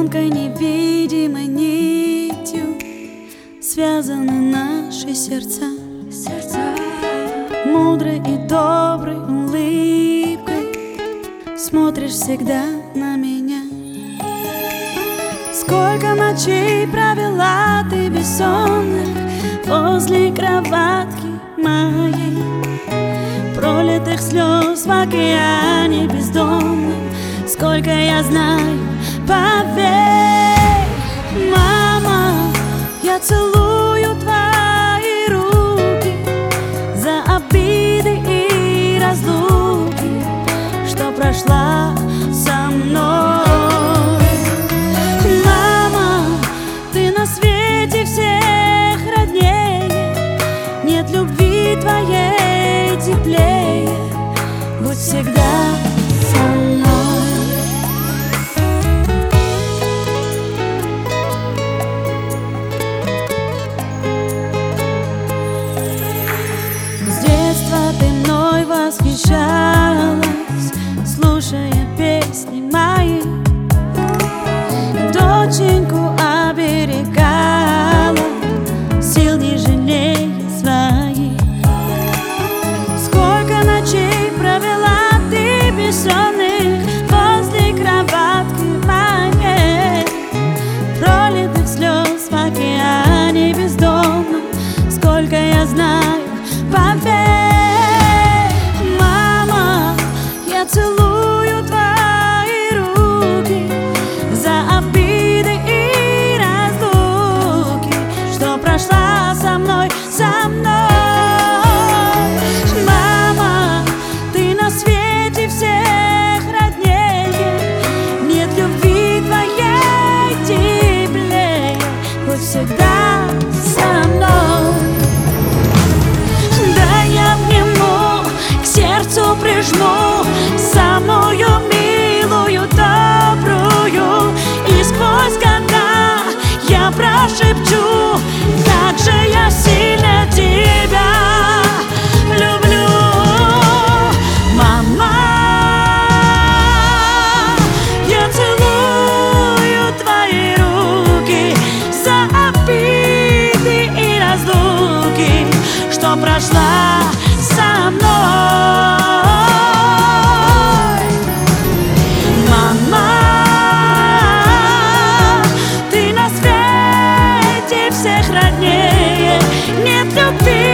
Тонкой невидимой нитью связаны наши сердца. Мудрой и доброй улыбкой смотришь всегда на меня. Сколько ночей провела ты бессонных возле кроватки моей, пролитых слез в океане бездонном. Сколько я знаю, поверь, мама, я целую твои руки за обиды и разлуки, что прошла со мной. Мама, ты на свете всех роднее, нет любви твоей теплее, будь всегда со мной. Восхищалась, слушая песни мои, доченьку оберегала, сил не жалея своих. Сколько ночей провела ты бессонных возле кроватки моей, пролитых слез в океане бездонном. Сколько я знаю, поверь, целую твои руки за обиды и разлуки, что прошла со мной, со мной. Мама, ты на свете всех роднее, нет любви твоей теплее, будь всегда со мной. Да я обниму, к сердцу прижму самую милую, добрую, и сквозь года я прошепчу, как же я сильно тебя люблю. Мама, я целую твои руки за обиды и разлуки, что прошла со мной. Всех роднее, нет любви